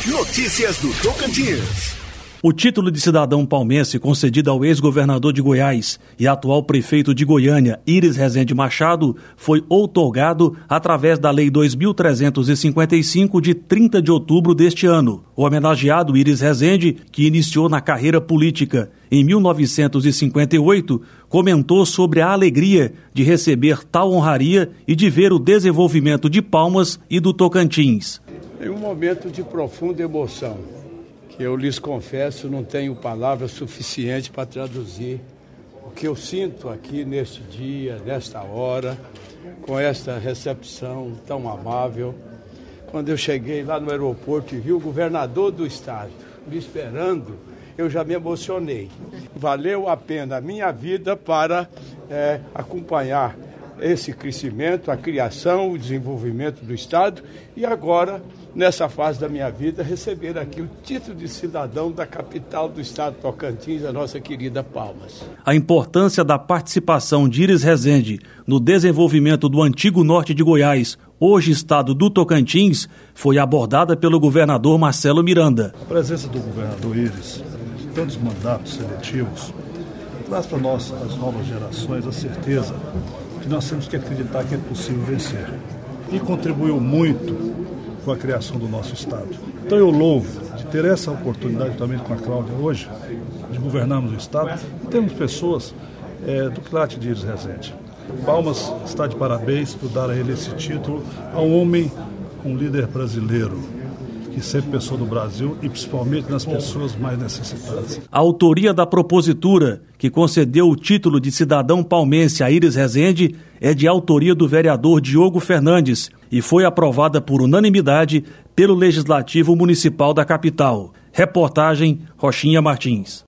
Notícias do Tocantins. O título de cidadão palmense concedido ao ex-governador de Goiás e atual prefeito de Goiânia, Iris Rezende Machado, foi outorgado através da Lei 2.355 de 30 de outubro deste ano. O homenageado Iris Rezende, que iniciou na carreira política em 1958, comentou sobre a alegria de receber tal honraria e de ver o desenvolvimento de Palmas e do Tocantins. Em um momento de profunda emoção, que eu lhes confesso, não tenho palavras suficientes para traduzir o que eu sinto aqui neste dia, nesta hora, com esta recepção tão amável. Quando eu cheguei lá no aeroporto e vi o governador do estado me esperando, eu já me emocionei. Valeu a pena a minha vida para acompanhar esse crescimento, a criação, o desenvolvimento do estado e agora, nessa fase da minha vida, receber aqui o título de cidadão da capital do estado Tocantins, a nossa querida Palmas. A importância da participação de Iris Rezende no desenvolvimento do antigo norte de Goiás, hoje estado do Tocantins, foi abordada pelo governador Marcelo Miranda. A presença do governador Iris, tantos mandatos seletivos, traz para nós, as novas gerações, a certeza que nós temos que acreditar que é possível vencer. E contribuiu muito com a criação do nosso estado. Então eu louvo de ter essa oportunidade também com a Cláudia hoje, de governarmos o estado, e temos pessoas do quilate de Iris Rezende. Palmas está de parabéns por dar a ele esse título, a um homem, um líder brasileiro, que sempre pensou no Brasil e principalmente nas pessoas mais necessitadas. A autoria da propositura, que concedeu o título de cidadão palmense a Iris Rezende, é de autoria do vereador Diogo Fernandes e foi aprovada por unanimidade pelo Legislativo Municipal da capital. Reportagem Rochinha Martins.